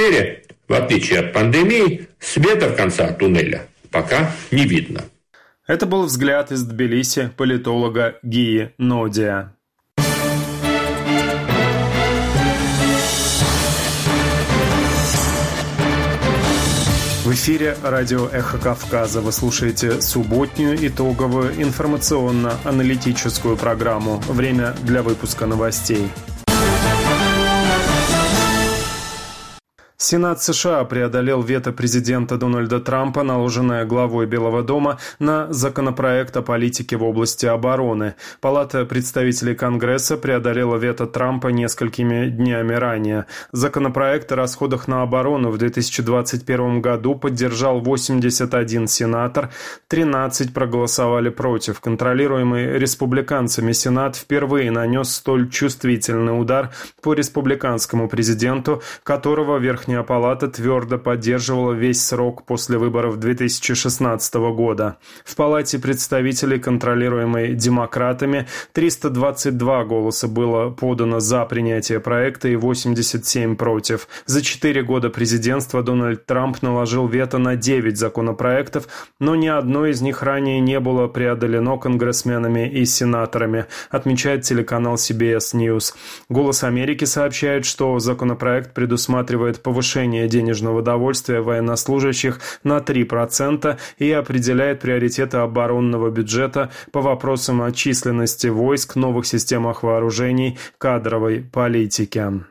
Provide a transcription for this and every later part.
мере, в отличие от пандемии, света в конце туннеля пока не видно. Это был взгляд из Тбилиси политолога Гии Нодия. В эфире радио «Эхо Кавказа». Вы слушаете субботнюю итоговую информационно-аналитическую программу. Время для выпуска новостей. Сенат США преодолел вето президента Дональда Трампа, наложенное главой Белого дома, на законопроект о политике в области обороны. Палата представителей Конгресса преодолела вето Трампа несколькими днями ранее. Законопроект о расходах на оборону в 2021 году поддержал 81 сенатор, 13 проголосовали против. Контролируемый республиканцами Сенат впервые нанес столь чувствительный удар по республиканскому президенту, которого Верхняя палата твердо поддерживала весь срок после выборов 2016 года. В Палате представителей, контролируемой демократами, 322 голоса было подано за принятие проекта и 87 против. За 4 года президентства Дональд Трамп наложил вето на 9 законопроектов, но ни одно из них ранее не было преодолено конгрессменами и сенаторами, отмечает телеканал CBS News. «Голос Америки» сообщает, что законопроект предусматривает повышение денежного довольствия военнослужащих на 3% и определяет приоритеты оборонного бюджета по вопросам о численности войск, новых системах вооружений, кадровой политике.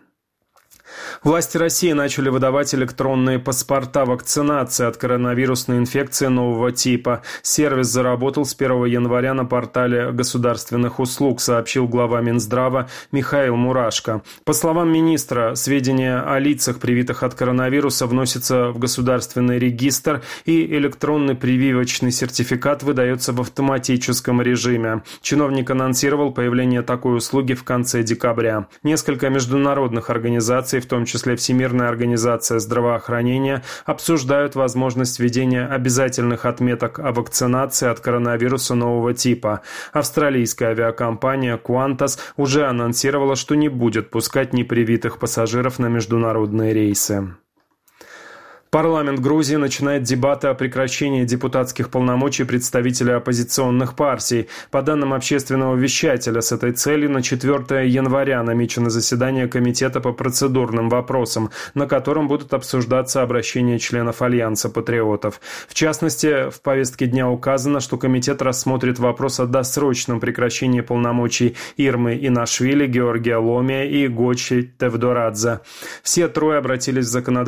Власти России начали выдавать электронные паспорта вакцинации от коронавирусной инфекции нового типа. Сервис заработал с 1 января на портале государственных услуг, сообщил глава Минздрава Михаил Мурашко. По словам министра, сведения о лицах, привитых от коронавируса, вносятся в государственный регистр, и электронный прививочный сертификат выдается в автоматическом режиме. Чиновник анонсировал появление такой услуги в конце декабря. Несколько международных организаций, в том числе Всемирная организация здравоохранения, обсуждают возможность введения обязательных отметок о вакцинации от коронавируса нового типа. Австралийская авиакомпания Qantas уже анонсировала, что не будет пускать непривитых пассажиров на международные рейсы. Парламент Грузии начинает дебаты о прекращении депутатских полномочий представителей оппозиционных партий. По данным общественного вещателя, с этой целью на 4 января намечено заседание Комитета по процедурным вопросам, на котором будут обсуждаться обращения членов Альянса патриотов. В частности, в повестке дня указано, что комитет рассмотрит вопрос о досрочном прекращении полномочий Ирмы Инашвили, Георгия Ломия и Гочи Тевдорадзе. Все трое обратились в законодательство